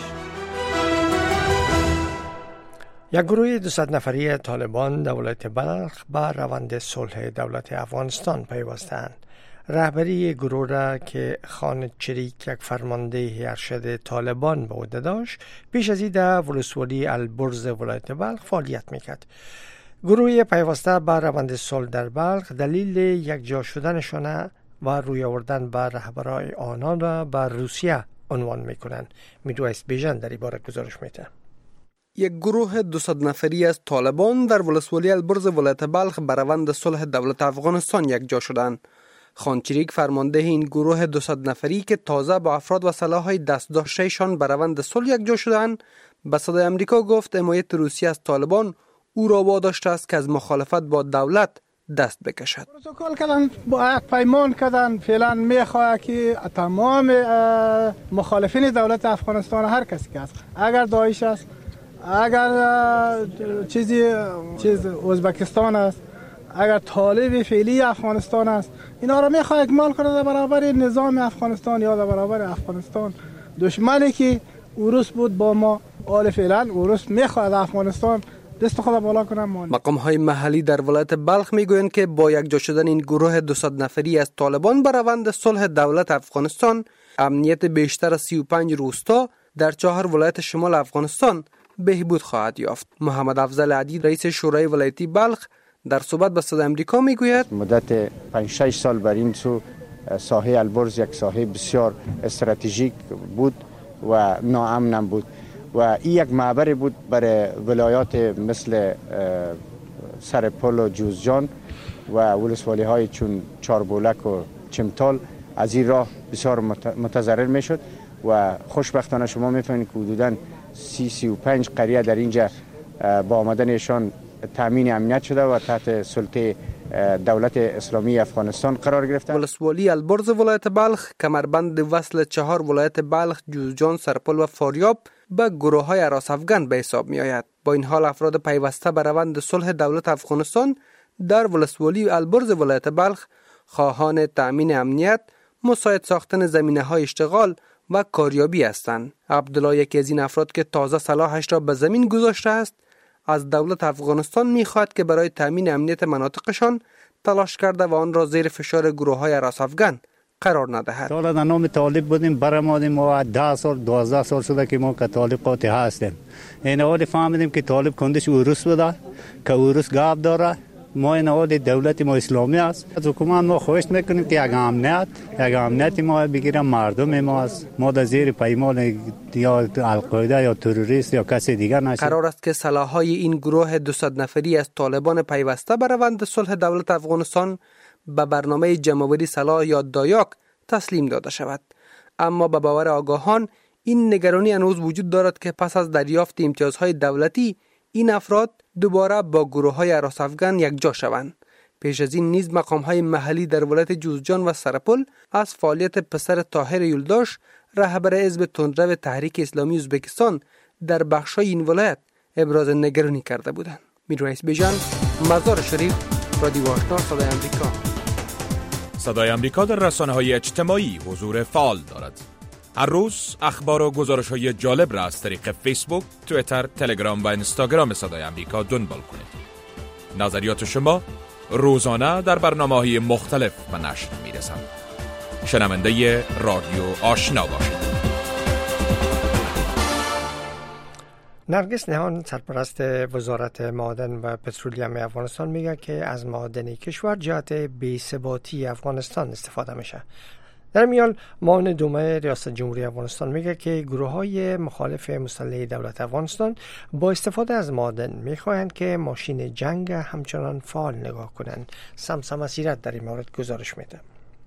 یک گروه 200 نفری طالبان در ولایت بلخ به روند صلح دولت افغانستان پیوستند. رهبری گروه را که خان چریک یک فرمانده ارشد طالبان به عهده داشت پیش از این در ولسوالی البرز ولایت بلخ فعالیت میکرد. گروه پیوسته به روند صلح در بلخ دلیل یک جا شدنشان و روی آوردن به رهبرای آنان را به روسیه عنوان میکنند. میدویست بیژن در این باره گزارش میده. یک گروه 200 نفری از طالبان در ولسوالی البرز ولایت بلخ به روند صلح دولت افغانستان یک جا شدند. خان چریک فرمانده این گروه 200 نفری که تازه با افراد و سلاح‌های دست داشته‌شان به روند صلح یک جا شدند به صدای آمریکا گفت حمایت روسیه از طالبان او را واداشته است که از مخالفت با دولت دست بکشد. پروتکل کردن با یک پیمان کردن فعلا میخواد که تمام مخالفین دولت افغانستان هر کسی که است، اگر داعش است، اگر چیز ازبکستان است، اگر طالب فعلی افغانستان است، اینا را میخواد اکمال کنه در برابر نظام افغانستان یا در برابر افغانستان. دشمنی که روس بود با ما آل فعلا روس میخواد افغانستان دست خود بالا کنم. مقام‌های محلی در ولایت بلخ میگویند که با یک جا شدن این گروه 200 نفری از طالبان بر روند صلح دولت افغانستان امنیت بیشتر از 35 روستا در 4 ولایت شمال افغانستان بهبود خواهد یافت. محمد افضل عدی رئیس شورای ولایتی بلخ در صحبت با صدای آمریکا میگوید مدت 5-6 سال بر این سو ساحه البرز یک ساحه بسیار استراتژیک بود و ناامن بود و این یک معبر بود برای ولایات مثل سرپل و جوزجان و ولسوالی های چون چاربولک و چمتال از این راه بسیار متضرر می شد و خوشبختانه شما می فهمید که حدوداً 35 قریه در اینجا با آمدنشان تامین امنیت شده و تحت سلطه دولت اسلامی افغانستان قرار گرفته. ولسوالی البرز ولایت بلخ کمربند وصل 4 ولایت بلخ، جوزجان، سرپل و فاریاب به گروه‌های هراس افغان به حساب می آید. با این حال افراد پیوسته به روند صلح دولت افغانستان در ولسوالی البرز ولایت بلخ خواهان تأمین امنیت، مساعد ساختن زمینه‌های اشتغال و کاریابی هستند. عبدالله یکی از این افراد که تازه سلاحش را به زمین گذاشته است از دولت افغانستان می‌خواهد که برای تأمین امنیت مناطقشان تلاش کرده و آن را زیر فشار گروه‌های هراس افغان قرار ندهد. تا در نام طالب بودیم برآمدیم و 10 سال 12 سال شده که ما که طالب قاطع هستیم. این حال فهمیدیم که طالب کندش اوروس بوده که اوروس گاب داره ما نهاد دولت ما اسلامی است. از حکومت ما خواهش میکنیم که یک امنیت ما بگیرن، مردم ما است. ما در زیر پیمان یا القاعده یا تروریست یا کسی دیگر نشیم. قرار است که سلاح‌های این گروه 200 نفری از طالبان پیوسته به روند صلح دولت افغانستان به برنامه جمع‌آوری سلاح یا دایاک تسلیم داده شود. اما به باور آگاهان این نگرانی هنوز وجود دارد که پس از دریافت امتیازهای دولتی این افراد دوباره با گروه‌های هراس افغان یکجا شوند. پیش از این نیز مقام‌های محلی در ولایت جوزجان و سرپل از فعالیت پسر طاهر یولداش رهبر حزب تندرو تحریک اسلامی ازبکستان در بخش‌های این ولایت ابراز نگرانی کرده بودند. میررئیس بیژن، مزار شریف، رادیو آشنا، صدای آمریکا. صدای آمریکا در رسانه‌های اجتماعی حضور فعال دارد. هر روز اخبار و گزارش‌های جالب را از طریق فیسبوک، توییتر، تلگرام و اینستاگرام صدای آمریکا دنبال کنید. نظریات شما روزانه در برنامه‌های مختلف به نشر می‌رسد. شنونده رادیو آشنا باشید. نرگس نهان سرپرست وزارت معادن و پترولیم افغانستان میگه که از معادن کشور جهت بی‌ثباتی افغانستان استفاده میشه. در میان معاون دومه ریاست جمهوری افغانستان میگه که گروه‌های مخالف مسلح دولت افغانستان با استفاده از معادن میخواهند که ماشین جنگ همچنان فعال نگاه کنند. سمسم سیرت در این مورد گزارش میده.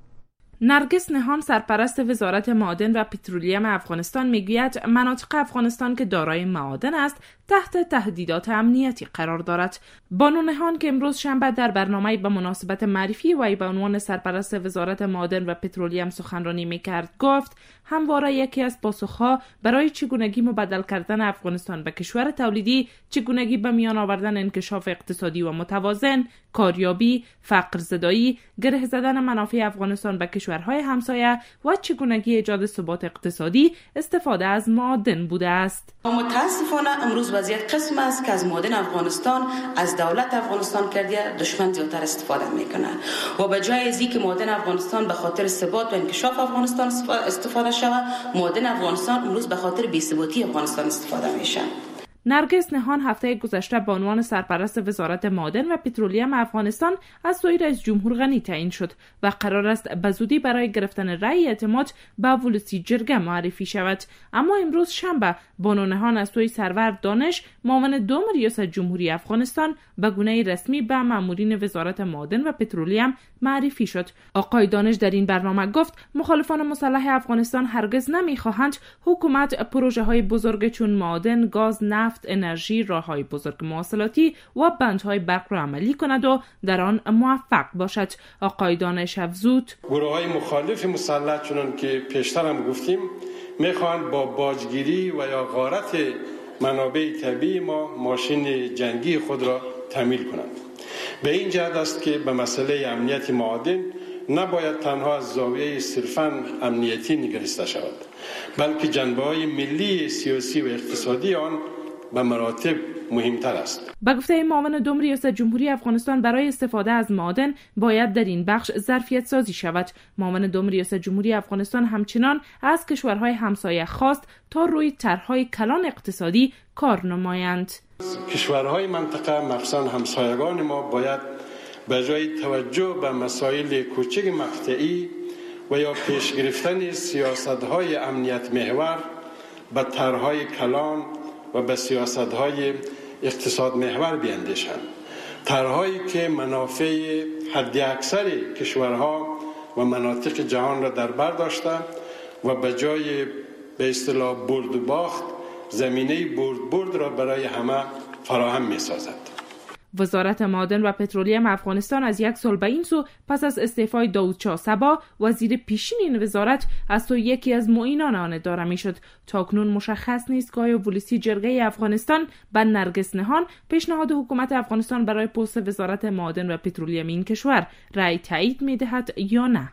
نرگس نهان سرپرست وزارت معادن و پترولیم افغانستان میگوید مناطق افغانستان که دارای معادن است تحت تهدیدات امنیتی قرار دارد. بانو نهان که امروز شنبه در برنامه به مناسبت معرفی وی به عنوان سرپرست وزارت معادن و پترولیم سخنرانی میکرد گفت همواره یکی از پاسخها برای چگونگی مبدل کردن افغانستان به کشور تولیدی، چگونگی به میان آوردن انکشاف اقتصادی و متوازن، کاریابی، فقر زدایی، گره زدن منافع افغانستان به کشورهای همسایه و چگونگی ایجاد ثبات اقتصادی استفاده از معادن بوده است. متاسفانه امروز وضعیت قسم است که از معادن افغانستان از دولت افغانستان کرده دشمن زیادتر استفاده میکنه و به جای از اینکه معادن افغانستان به خاطر ثبات و انکشاف افغانستان استفاده شود، معادن افغانستان امروز به خاطر بی‌ثباتی افغانستان استفاده میشه. نرگس نهان هفته گذشته به عنوان سرپرست وزارت معادن و پترولیم افغانستان از سوی رئیس جمهور غنی تعیین شد و قرار است به زودی برای گرفتن رأی اعتماد به ولسی جرگه معرفی شود. اما امروز شنبه بانو نهان از سوی سرور دانش معاون دوم ریاست جمهوری افغانستان به گونه رسمی به مامورین وزارت معادن و پترولیم معرفی شد. آقای دانش در این برنامه گفت مخالفان مسلح افغانستان هرگز نمیخواهند حکومت پروژه های بزرگ چون معادن، گاز، نفت، انرژی، راههای بزرگ مواصلاتی و بندهای برق را عملی کند و در آن موفق باشد. آقای دانش افزود گروه‌های مخالف مسلح چنان که پیشتر هم گفتیم میخواهند با باجگیری و یا غارت منابع طبیعی ما ماشین جنگی خود را تامین کنند. به این جهت است که به مسئله امنیت معادن نباید تنها از زاویه صرفاً امنیتی نگریسته شود، بلکه جنبه‌های ملی، سیاسی و اقتصادی آن به مراتب مهمتر است. با گفته معاون دوم ریاست جمهوری افغانستان برای استفاده از معادن باید در این بخش ظرفیت سازی شود. معاون دوم ریاست جمهوری افغانستان همچنان از کشورهای همسایه خواست تا روی طرح‌های کلان اقتصادی کار نمایند. کشورهای منطقه مخصوصاً همسایگان ما باید به جای توجه به مسائل کوچک مقطعی و یا پیش گرفتن سیاست‌های امنیت محور به طرح‌های کلان و به سیاست‌های اقتصاد محور بیاندیشند. طرح‌هایی که منافع حداکثر کشورها و مناطق جهان را در بر داشته و به جای به اصطلاح برد و باخت زمینه برد را برای همه فراهم می‌سازد. وزارت معادن و پترولیم افغانستان از یک سال به این سو پس از استعفای داود شاه صبا وزیر پیشین این وزارت از سوی یکی از معینان آن اداره میشد. تاکنون مشخص نیست که آیا ولسی جرگه افغانستان به نرگس نهان پیشنهاد حکومت افغانستان برای پست وزارت معادن و پترولیم این کشور رأی تایید میدهد یا نه.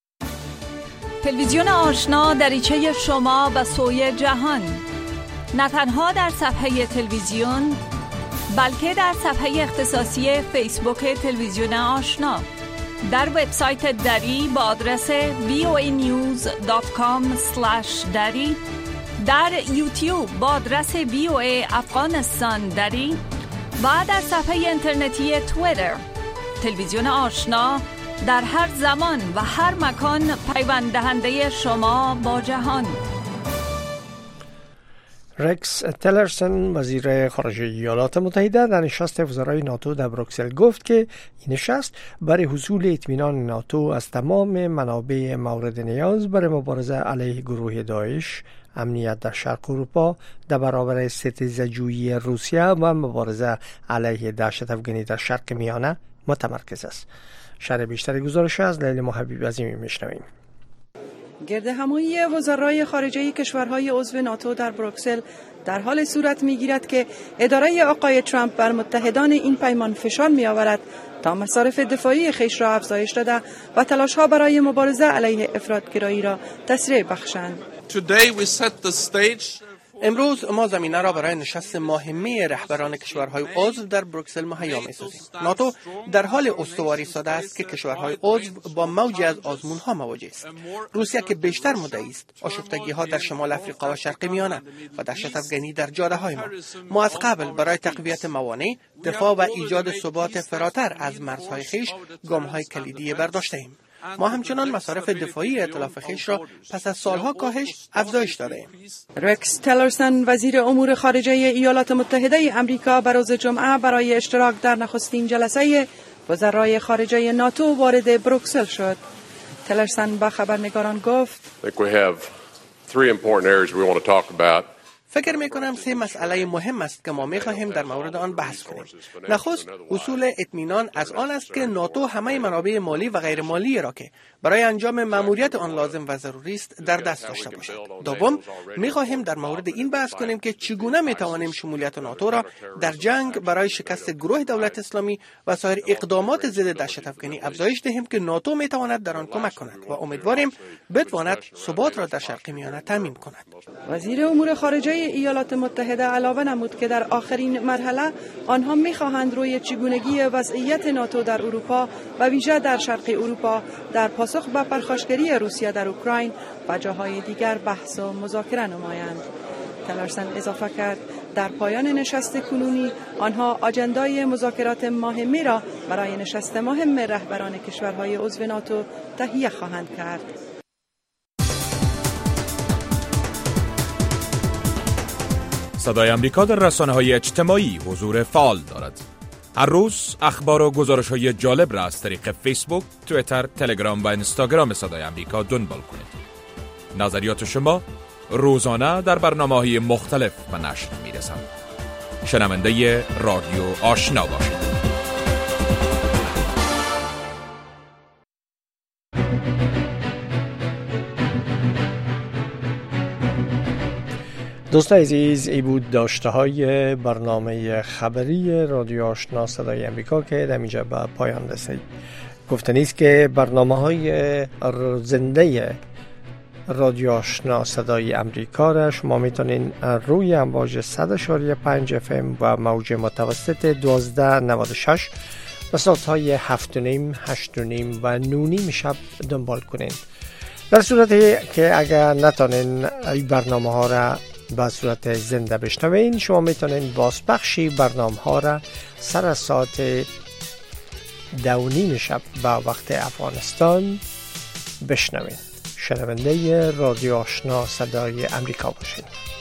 تلویزیون آشنا دریچه شما به سوی جهان، نه تنها در صفحه تلویزیون بلکه در صفحه اختصاصی فیسبوک تلویزیون آشنا، در وبسایت دری با آدرس voanews.com/dari، در یوتیوب با آدرس VOA افغانستان دری و در صفحه اینترنتی توییتر تلویزیون آشنا در هر زمان و هر مکان پیوند دهنده شما با جهان. رکس تلرسن وزیر خارجه ایالات متحده در نشست وزرای ناتو در بروکسل گفت که این نشست برای حصول اطمینان ناتو از تمام منابع مورد نیاز برای مبارزه علیه گروه داعش، امنیت در شرق اروپا در برابر ستیزه‌جویی روسیه و مبارزه علیه دهشت افغانی در شرق میانه متمرکز است. شرح بیشتر گزارش از لیلی محبیب عظیمی میشنویم. گردهمایی وزرای خارجه کشورهای عضو ناتو در بروکسل در حال صورت می‌گیرد که اداره آقای ترامپ بر متحدان این پیمان فشار می‌آورد تا مصارف دفاعی خویش را افزایش داده و تلاش‌ها برای مبارزه علیه افراط‌گرایی را تسریع بخشند. امروز ما زمینه را برای نشست مهمی رهبران کشورهای عضو در بروکسل مهیا می‌سازیم. ناتو در حال استواری ساده است که کشورهای عضو با موجی از آزمون‌ها مواجه است. روسیه که بیشتر مدعی است، آشفتگی‌ها در شمال افریقا و شرق میانه و دهشت افغانی در جاده‌های ما از قبل برای تقویت موانع، دفاع و ایجاد ثبات فراتر از مرزهای خویش گام‌های کلیدی برداشته‌ایم. ما همچنان مصارف دفاعی ائتلاف خویش را پس از سالها کاهش افزایش داده‌ایم. رکس تلرسن وزیر امور خارجه ایالات متحده آمریکا به روز جمعه برای اشتراک در نخستین جلسه وزرای خارجه ناتو وارد بروکسل شد. تلرسن به خبرنگاران گفت: فکر می‌کنم 3 مسئله مهم است که ما می‌خواهیم در مورد آن بحث کنیم. نخست، اصول اطمینان از آن است که ناتو همه منابع مالی و غیر مالی را که برای انجام مأموریت آن لازم و ضروری است در دست داشته باشد. دوم، می‌خواهیم در مورد این بحث کنیم که چگونه می‌توانیم شمولیت ناتو را در جنگ برای شکست گروه دولت اسلامی و سایر اقدامات ضد دهشت افغانی افزایش دهیم که ناتو می‌تواند در آن کمک کند و امیدواریم بتواند ثبات را در شرق میانه تضمین کند. وزیر امور خارجه ایالات متحده علاوه نمود که در آخرین مرحله آنها می‌خواهند روی چگونگی وضعیت ناتو در اروپا و ویژه در شرق اروپا در پاسخ به پرخاشگری روسیه در اوکراین و جاهای دیگر بحث و مذاکره نمایند. تلرسن اضافه کرد در پایان نشست کنونی آنها آجندای مذاکرات مهمی را برای نشست مهم رهبران کشورهای عضو ناتو تهیه خواهند کرد. صدای امریکا در رسانه‌های اجتماعی حضور فعال دارد. هر روز اخبار و گزارش‌های جالب را از طریق فیسبوک، توییتر، تلگرام و اینستاگرام صدای امریکا دنبال کنید. نظریات شما روزانه در برنامه‌های مختلف و نشر می‌رسند. شنونده رادیو آشنا باشید. دوستان عزیز، ای بود داشته های برنامه خبری رادیو آشنا صدای امریکا که در اینجا به پایان رسید. گفتنی است که برنامه های زنده رادیو آشنا صدای امریکا را شما میتونین روی امواج 100.5 FM و موج متوسط 1296 و ساعت‌های 7:30، 8:30 و 9:30 شب دنبال کنین. در صورتی که اگر نتونین این برنامه ها را به صورت زنده بشنوین، شما میتونین بازپخشی برنامه ها را سر ساعت 2:30 شب به وقت افغانستان بشنوین. شنونده رادیو آشنا صدای امریکا باشین.